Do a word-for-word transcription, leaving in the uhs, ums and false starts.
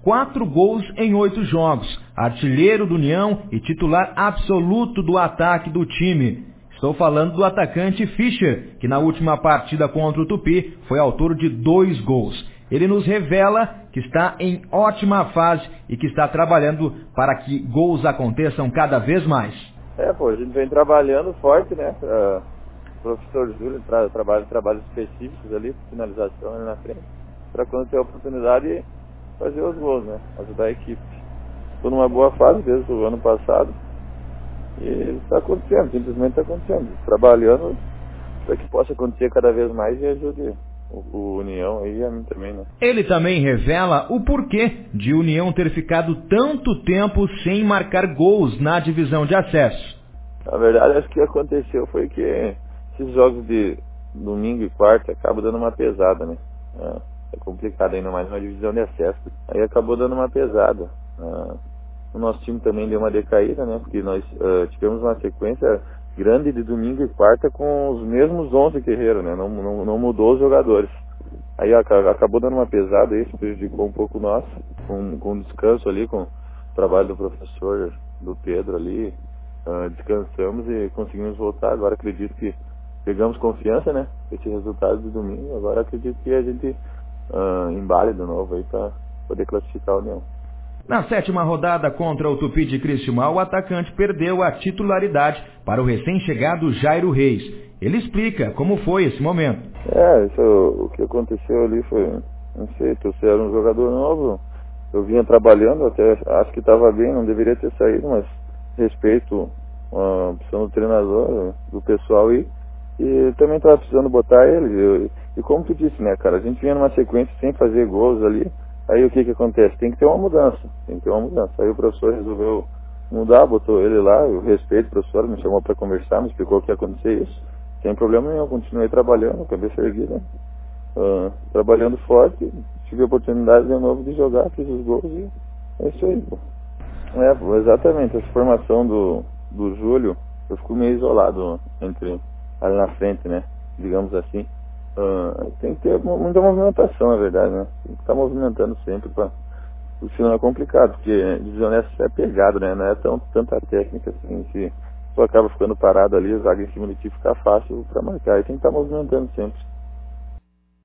quatro gols em oito jogos, artilheiro do União e titular absoluto do ataque do time. Estou falando do atacante Fischer, que na última partida contra o Tupi foi autor de dois gols. Ele nos revela que está em ótima fase e que está trabalhando para que gols aconteçam cada vez mais. É, pô, a gente vem trabalhando forte, né? Uh, o professor Júlio tra trabalha trabalhos específicos ali, finalização ali na frente, para quando ter a oportunidade fazer os gols, né? Ajudar a equipe. Estou numa boa fase desde o ano passado e está acontecendo, simplesmente está acontecendo. Trabalhando para que possa acontecer cada vez mais e ajude o, o União aí e a mim também, né? Ele também revela o porquê de União ter ficado tanto tempo sem marcar gols na divisão de acesso. Na verdade, acho que o que aconteceu foi que esses jogos de domingo e quarta acabam dando uma pesada, né? É complicado ainda mais uma divisão de acesso. Aí acabou dando uma pesada. O nosso time também deu uma decaída, né? Porque nós uh, tivemos uma sequência grande de domingo e quarta com os mesmos onze guerreiros, né? Não, não, não mudou os jogadores. Aí acabou dando uma pesada, isso prejudicou um pouco nós, com, com descanso ali, com o trabalho do professor, do Pedro ali, uh, descansamos e conseguimos voltar. Agora acredito que pegamos confiança, né? Esse resultado de domingo, agora acredito que a gente uh, embale de novo aí para poder classificar a União. Na sétima rodada contra o Tupi de Criciúma, o atacante perdeu a titularidade para o recém-chegado Jairo Reis. Ele explica como foi esse momento. É, isso, o que aconteceu ali foi, não sei, trouxeram um jogador novo, eu vinha trabalhando, até acho que estava bem, não deveria ter saído, mas respeito a opção do treinador, do pessoal aí, e também estava precisando botar ele, eu, e como tu disse, né, cara, a gente vinha numa sequência sem fazer gols ali. Aí o que que acontece? Tem que ter uma mudança, tem que ter uma mudança. Aí o professor resolveu mudar, botou ele lá, eu respeito o professor, me chamou para conversar, me explicou que ia acontecer isso. Sem problema nenhum, eu continuei trabalhando, cabeça erguida, uh, trabalhando forte, tive a oportunidade de novo de jogar, fiz os gols e é isso aí, pô. É, pô, exatamente, essa formação do, do Júlio, eu fico meio isolado entre ali na frente, né, digamos assim. Uh, tem que ter muita movimentação, na verdade, né? Tem que estar movimentando sempre, pra... porque senão é complicado, porque divisão essa é pegado, né? Não é tão, tanta técnica assim, se só acaba ficando parado ali, a zaga em cima de ti fica fácil para marcar, e tem que estar movimentando sempre.